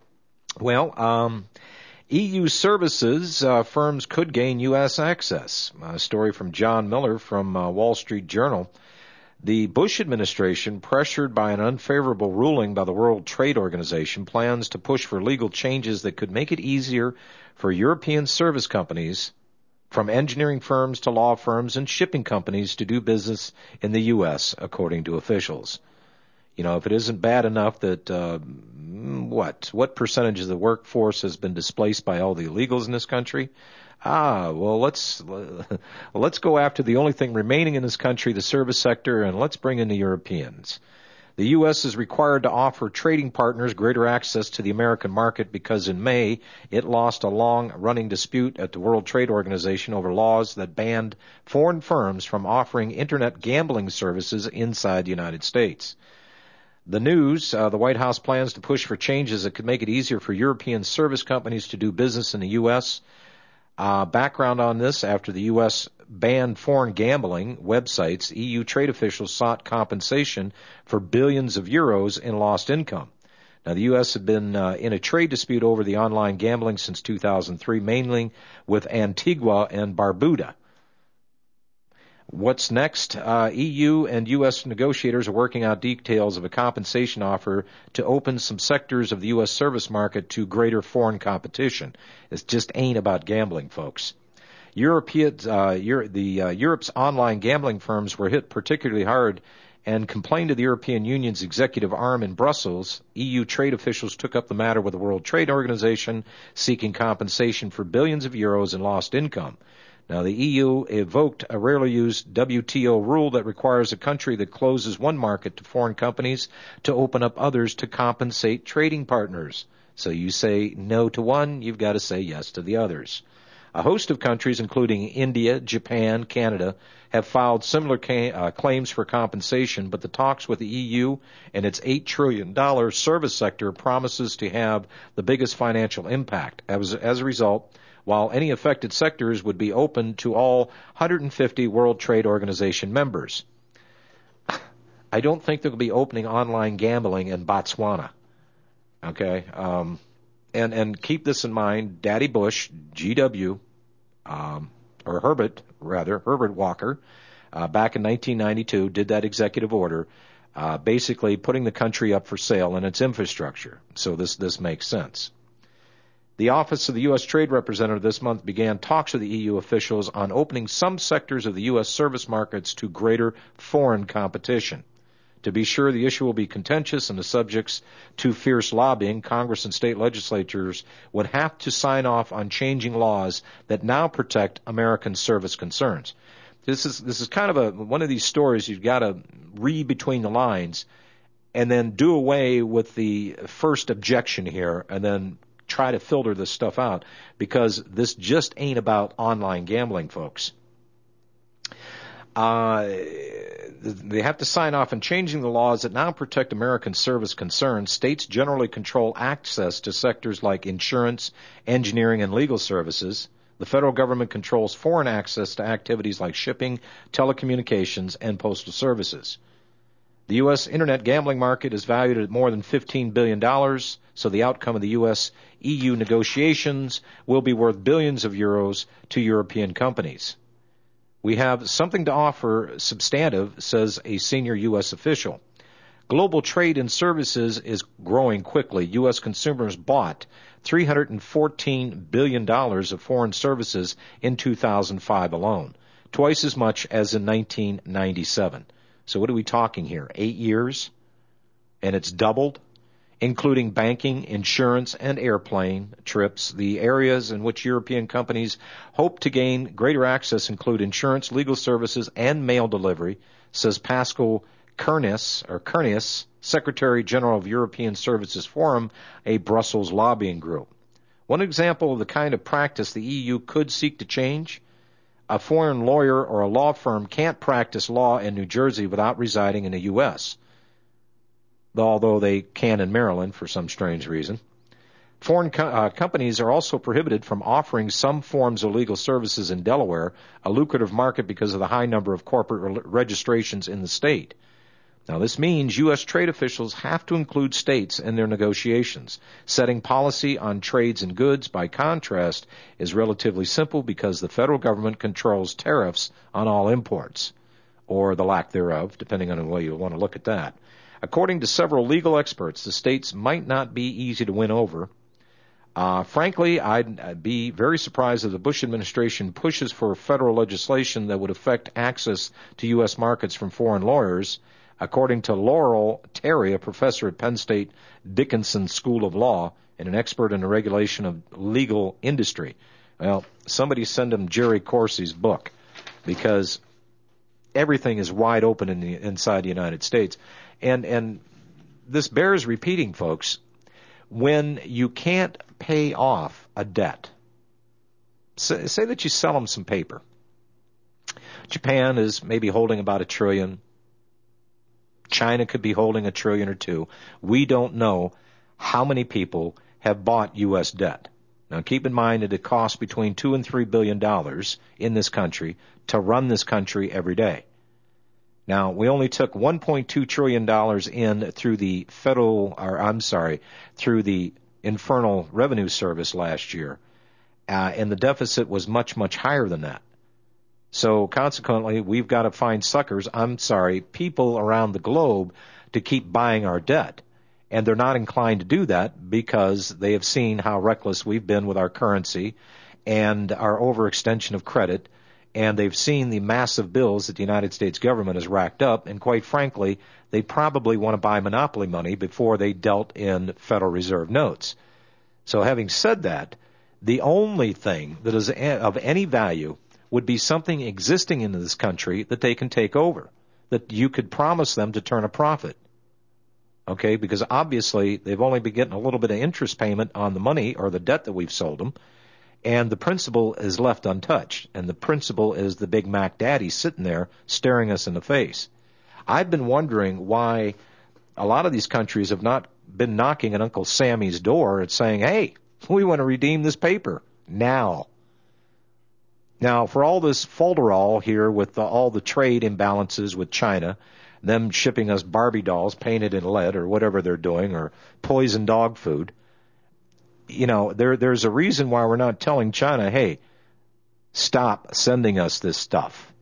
Well, um, E U services uh, firms could gain U S access. A story from John Miller from uh, Wall Street Journal. The Bush administration, pressured by an unfavorable ruling by the World Trade Organization, plans to push for legal changes that could make it easier for European service companies, from engineering firms to law firms and shipping companies, to do business in the U S, according to officials. You know, if it isn't bad enough that, uh, what, what percentage of the workforce has been displaced by all the illegals in this country? Ah, well, let's let's go after the only thing remaining in this country, the service sector, and let's bring in the Europeans. The U S is required to offer trading partners greater access to the American market because in May it lost a long-running dispute at the World Trade Organization over laws that banned foreign firms from offering Internet gambling services inside the United States. The news, uh, the White House plans to push for changes that could make it easier for European service companies to do business in the U S Uh, background on this: after the U S banned foreign gambling websites, E U trade officials sought compensation for billions of euros in lost income. Now, the U S had been uh, in a trade dispute over the online gambling since two thousand three, mainly with Antigua and Barbuda. What's next? Uh, E U and U S negotiators are working out details of a compensation offer to open some sectors of the U S service market to greater foreign competition. It just ain't about gambling, folks. European, uh, Euro, the uh, Europe's online gambling firms were hit particularly hard and complained to the European Union's executive arm in Brussels. E U trade officials took up the matter with the World Trade Organization, seeking compensation for billions of euros in lost income. Now, the E U evoked a rarely used W T O rule that requires a country that closes one market to foreign companies to open up others to compensate trading partners. So you say no to one, you've got to say yes to the others. A host of countries, including India, Japan, Canada, have filed similar ca- uh, claims for compensation, but the talks with the E U and its eight trillion dollars service sector promises to have the biggest financial impact. As, as a result, while any affected sectors would be open to all one hundred fifty World Trade Organization members. I don't think they'll be opening online gambling in Botswana. Okay? Um, and, and keep this in mind, Daddy Bush, G W, um, or Herbert, rather, Herbert Walker, uh, back in nineteen ninety-two, did that executive order, uh, basically putting the country up for sale and its infrastructure. So this, this makes sense. The Office of the U S Trade Representative this month began talks with the E U officials on opening some sectors of the U S service markets to greater foreign competition. To be sure, the issue will be contentious and the subjects to fierce lobbying. Congress and state legislatures would have to sign off on changing laws that now protect American service concerns. This is this is kind of a one of these stories you've got to read between the lines and then do away with the first objection here and then try to filter this stuff out, because this just ain't about online gambling, folks. Uh, they have to sign off on changing the laws that now protect American service concerns. States generally control access to sectors like insurance, engineering, and legal services. The federal government controls foreign access to activities like shipping, telecommunications, and postal services. The U S internet gambling market is valued at more than fifteen billion dollars, so the outcome of the U S E U negotiations will be worth billions of euros to European companies. We have something to offer substantive, says a senior U S official. Global trade in services is growing quickly. U S consumers bought three hundred fourteen billion dollars of foreign services in two thousand five alone, twice as much as in nineteen ninety-seven. So what are we talking here? Eight years? And it's doubled, including banking, insurance, and airplane trips. The areas in which European companies hope to gain greater access include insurance, legal services, and mail delivery, says Pascal Kernis, or Kernis, Secretary General of European Services Forum, a Brussels lobbying group. One example of the kind of practice the E U could seek to change: a foreign lawyer or a law firm can't practice law in New Jersey without residing in the U S, although they can in Maryland for some strange reason. Foreign co- uh, companies are also prohibited from offering some forms of legal services in Delaware, a lucrative market because of the high number of corporate re- registrations in the state. Now, this means U S trade officials have to include states in their negotiations. Setting policy on trades and goods, by contrast, is relatively simple because the federal government controls tariffs on all imports, or the lack thereof, depending on the way you want to look at that. According to several legal experts, the states might not be easy to win over. Uh, frankly, I'd be very surprised if the Bush administration pushes for federal legislation that would affect access to U S markets from foreign lawyers. According to Laurel Terry, a professor at Penn State Dickinson School of Law and an expert in the regulation of legal industry. Well, somebody send him Jerry Corsi's book, because everything is wide open in the, inside the United States. And and this bears repeating, folks. When you can't pay off a debt, say, say that you sell them some paper. Japan is maybe holding about a trillion. China could be holding a trillion or two. We don't know how many people have bought U S debt. Now, keep in mind that it costs between two and three billion dollars in this country to run this country every day. Now, we only took one point two trillion dollars in through the federal, or I'm sorry, through the Internal Revenue Service last year, uh, and the deficit was much, much higher than that. So consequently, we've got to find suckers, I'm sorry, people around the globe to keep buying our debt. And they're not inclined to do that because they have seen how reckless we've been with our currency and our overextension of credit. And they've seen the massive bills that the United States government has racked up. And quite frankly, they probably want to buy monopoly money before they dealt in Federal Reserve notes. So having said that, the only thing that is of any value would be something existing in this country that they can take over, that you could promise them to turn a profit. Okay, because obviously they've only been getting a little bit of interest payment on the money or the debt that we've sold them, and the principal is left untouched, and the principal is the Big Mac Daddy sitting there staring us in the face. I've been wondering why a lot of these countries have not been knocking at Uncle Sammy's door and saying, hey, we want to redeem this paper now. Now, for all this folderol here with the, all the trade imbalances with China, them shipping us Barbie dolls painted in lead or whatever they're doing, or poison dog food, you know, there there's a reason why we're not telling China, hey, stop sending us this stuff.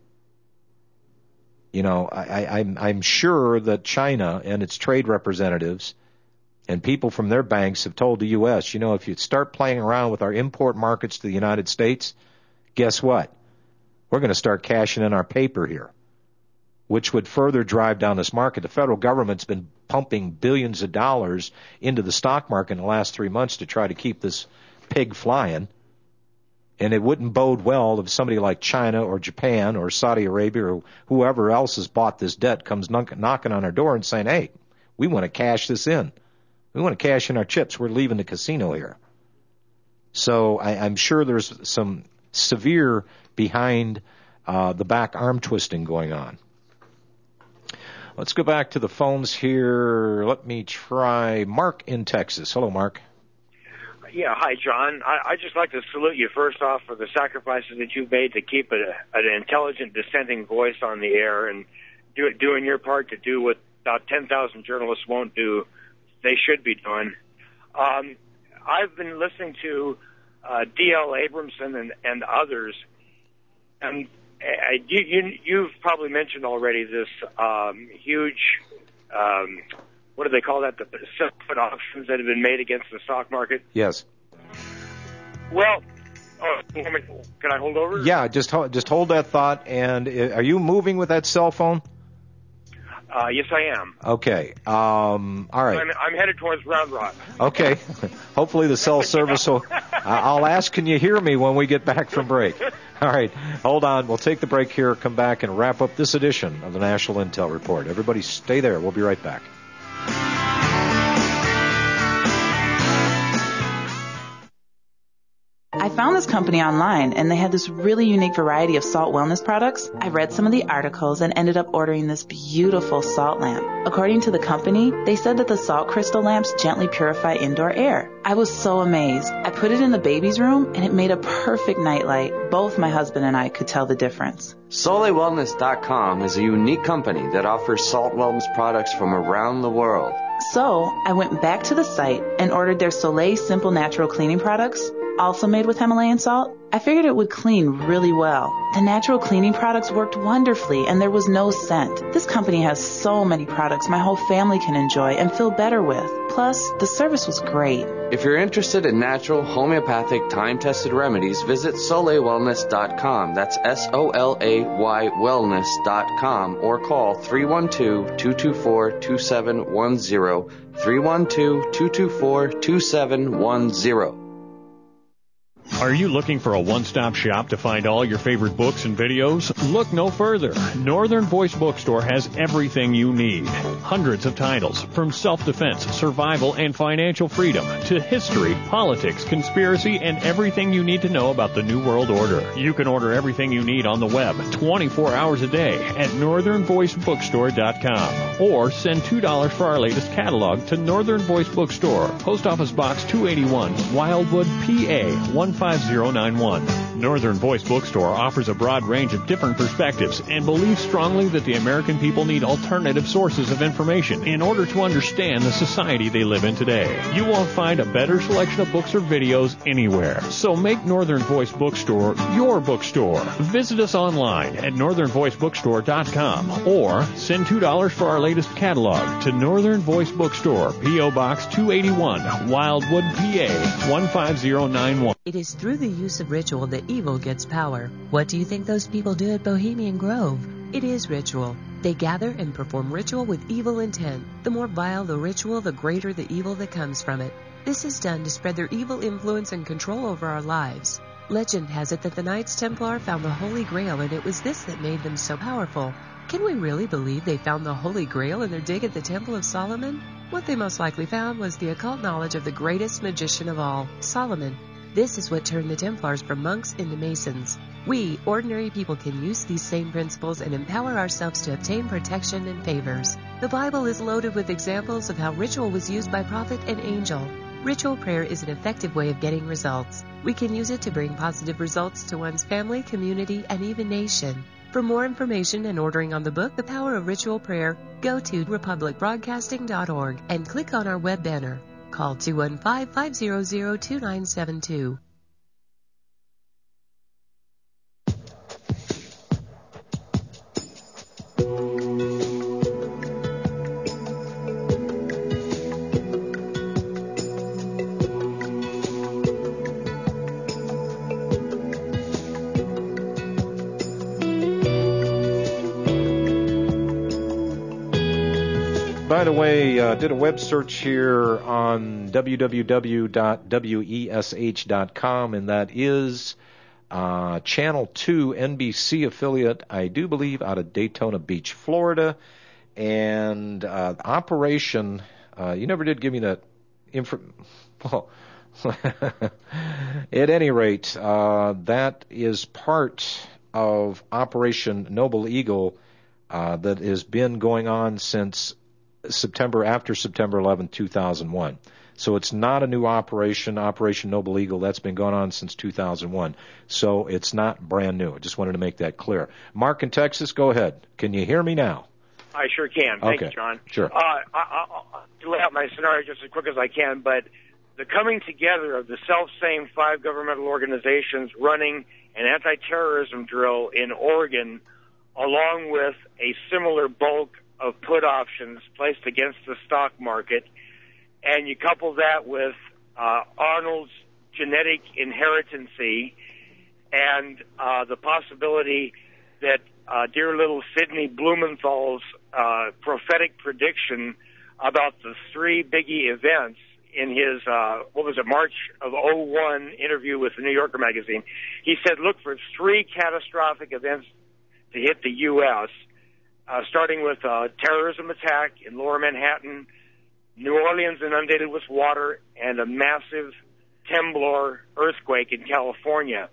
You know, I, I, I'm, I'm sure that China and its trade representatives and people from their banks have told the U S, you know, if you start playing around with our import markets to the United States, guess what? We're going to start cashing in our paper here. which would further drive down this market. The federal government's been pumping billions of dollars into the stock market in the last three months to try to keep this pig flying. And it wouldn't bode well if somebody like China or Japan or Saudi Arabia or whoever else has bought this debt comes knocking on our door and saying, hey, we want to cash this in. We want to cash in our chips. We're leaving the casino here. So I, I'm sure there's some severe behind uh, the back arm twisting going on. Let's go back to the phones here. Let me try Mark in Texas. Hello, Mark. Yeah, hi, John. I, I'd just like to salute you first off for the sacrifices that you've made to keep a, an intelligent dissenting voice on the air and do, doing your part to do what about ten thousand journalists won't do. They should be doing. Um, I've been listening to uh, D L Abramson and, and others, and uh, you, you, you've probably mentioned already this um, huge, um, what do they call that, the put options that have been made against the stock market? Yes. Well, oh, can I hold over? Yeah, just, just hold that thought. And uh, are you moving with that cell phone? Uh, yes, I am. Okay. Um, all right. I'm, I'm headed towards Round Rock. Okay. Hopefully the cell service will... I'll ask, can you hear me when we get back from break? All right. Hold on. We'll take the break here, come back, and wrap up this edition of the National Intel Report. Everybody stay there. We'll be right back. I found this company online, and they had this really unique variety of salt wellness products. I read some of the articles and ended up ordering this beautiful salt lamp. According to the company, they said that the salt crystal lamps gently purify indoor air. I was so amazed. I put it in the baby's room, and it made a perfect nightlight. Both my husband and I could tell the difference. Soleil Wellness dot com is a unique company that offers salt wellness products from around the world. So I went back to the site and ordered their Soleil Simple Natural Cleaning products, also made with Himalayan salt. I figured it would clean really well. The natural cleaning products worked wonderfully, and there was no scent. This company has so many products my whole family can enjoy and feel better with. Plus, the service was great. If you're interested in natural, homeopathic, time-tested remedies, visit Soleil Wellness dot com. That's S O L A Y Wellness dot com, or call three one two, two two four, two seven one zero, three one two, two two four, two seven one zero. Are you looking for a one-stop shop to find all your favorite books and videos? Look no further. Northern Voice Bookstore has everything you need. Hundreds of titles, from self-defense, survival, and financial freedom to history, politics, conspiracy, and everything you need to know about the New World Order. You can order everything you need on the web twenty-four hours a day at northern voice bookstore dot com, or send two dollars for our latest catalog to Northern Voice Bookstore, Post Office Box two eighty-one, Wildwood, P A one five zero nine one. Northern Voice Bookstore offers a broad range of different perspectives and believes strongly that the American people need alternative sources of information in order to understand the society they live in today. You won't find a better selection of books or videos anywhere. So make Northern Voice Bookstore your bookstore. Visit us online at northern voice bookstore dot com, or send two dollars for our latest catalog to Northern Voice Bookstore, P O Box two eighty-one, Wildwood, P A one five zero nine one. It is through the use of ritual that evil gets power. What do you think those people do at Bohemian Grove? It is ritual. They gather and perform ritual with evil intent. The more vile the ritual, the greater the evil that comes from it. This is done to spread their evil influence and control over our lives. Legend has it that the Knights Templar found the Holy Grail, and it was this that made them so powerful. Can we really believe they found the Holy Grail in their dig at the Temple of Solomon? What they most likely found was the occult knowledge of the greatest magician of all, Solomon. This is what turned the Templars from monks into Masons. We, ordinary people, can use these same principles and empower ourselves to obtain protection and favors. The Bible is loaded with examples of how ritual was used by prophet and angel. Ritual prayer is an effective way of getting results. We can use it to bring positive results to one's family, community, and even nation. For more information and ordering on the book, The Power of Ritual Prayer, go to republic broadcasting dot org and click on our web banner. Call two one five, five zero zero, two nine seven two. by the way, uh, did a web search here on w w w dot w e s h dot com, and that is uh, Channel two N B C affiliate, I do believe, out of Daytona Beach, Florida. And uh, Operation, uh, you never did give me that info. Well, at any rate, uh, that is part of Operation Noble Eagle uh, that has been going on since September, after September eleventh, two thousand one. So it's not a new operation, Operation Noble Eagle. That's been going on since two thousand one. So it's not brand new. I just wanted to make that clear. Mark in Texas, go ahead. Can you hear me now? I sure can. Thank okay. you, John. Sure. Uh, I, I, I'll lay out my scenario just as quick as I can, but the coming together of the self-same five governmental organizations running an anti-terrorism drill in Oregon, along with a similar bulk of put options placed against the stock market, and you couple that with uh, Arnold's genetic inheritancy and uh, the possibility that uh, dear little Sidney Blumenthal's uh, prophetic prediction about the three biggie events in his, uh, what was it, March of oh one interview with the New Yorker magazine. He said, look for three catastrophic events to hit the U S, uh, starting with a terrorism attack in Lower Manhattan, New Orleans inundated with water, and a massive Temblor earthquake in California.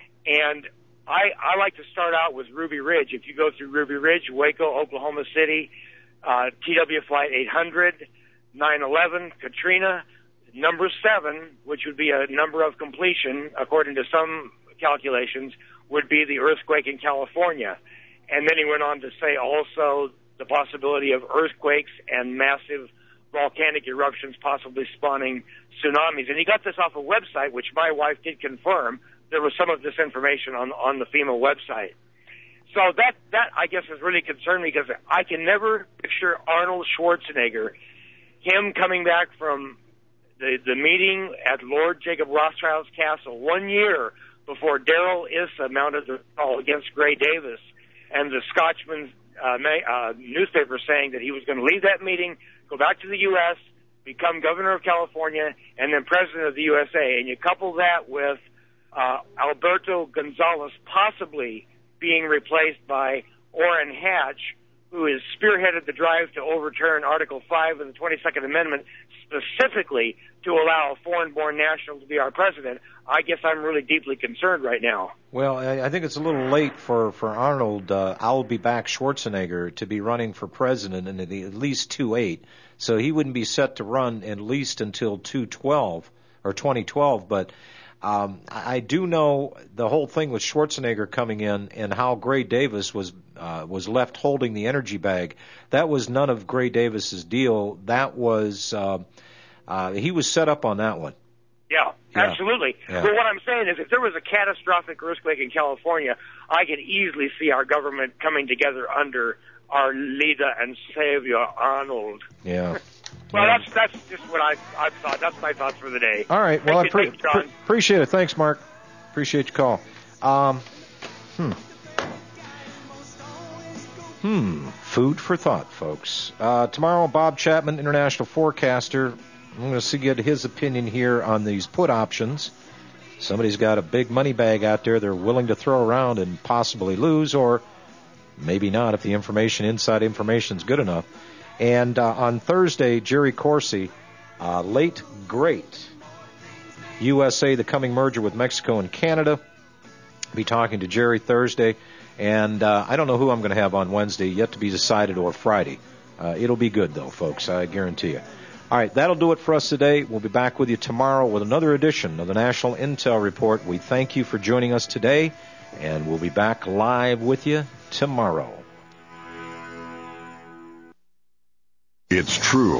And I, I like to start out with Ruby Ridge. If you go through Ruby Ridge, Waco, Oklahoma City, uh, T W Flight eight hundred, nine eleven, Katrina, number seven, which would be a number of completion, according to some calculations, would be the earthquake in California. And then he went on to say also the possibility of earthquakes and massive volcanic eruptions possibly spawning tsunamis. And he got this off a website, which my wife did confirm. There was some of this information on, on the FEMA website. So that, that, I guess, has really concerned me, because I can never picture Arnold Schwarzenegger, him coming back from the, the meeting at Lord Jacob Rothschild's castle one year before Darrell Issa mounted the call against Gray Davis, and the Scotchman uh, uh, newspaper saying that he was going to leave that meeting, go back to the U S, become governor of California, and then president of the U S A. And you couple that with uh, Alberto Gonzales possibly being replaced by Orrin Hatch, who has spearheaded the drive to overturn Article five of the twenty-second Amendment, specifically to allow a foreign-born national to be our president. I guess I'm really deeply concerned right now. Well, I think it's a little late for, for Arnold, uh, I'll be back Schwarzenegger, to be running for president in the, at least two eight. So he wouldn't be set to run at least until two twelve or twenty twelve. But um, I do know the whole thing with Schwarzenegger coming in and how Gray Davis was uh, was left holding the energy bag. That was none of Gray Davis's deal. That was uh, uh, he was set up on that one. Yeah, Yeah. absolutely. Yeah. But what I'm saying is, if there was a catastrophic earthquake in California, I could easily see our government coming together under our leader and savior, Arnold. Yeah. Well, Yeah. that's that's just what I I thought. That's my thoughts for the day. All right. Well, Thank I you, pre- thank you, John. pre- appreciate it. Thanks, Mark. Appreciate your call. Um, hmm. Hmm. Food for thought, folks. Uh, tomorrow, Bob Chapman, international forecaster. I'm going to see get his opinion here on these put options. Somebody's got a big money bag out there they're willing to throw around and possibly lose, or maybe not if the information, inside information, is good enough. And uh, on Thursday, Jerry Corsi, uh, late great U S A, the coming merger with Mexico and Canada. Be talking to Jerry Thursday. And uh, I don't know who I'm going to have on Wednesday, yet to be decided, or Friday. Uh, it'll be good, though, folks, I guarantee you. All right, that'll do it for us today. We'll be back with you tomorrow with another edition of the National Intel Report. We thank you for joining us today, and we'll be back live with you tomorrow. It's true.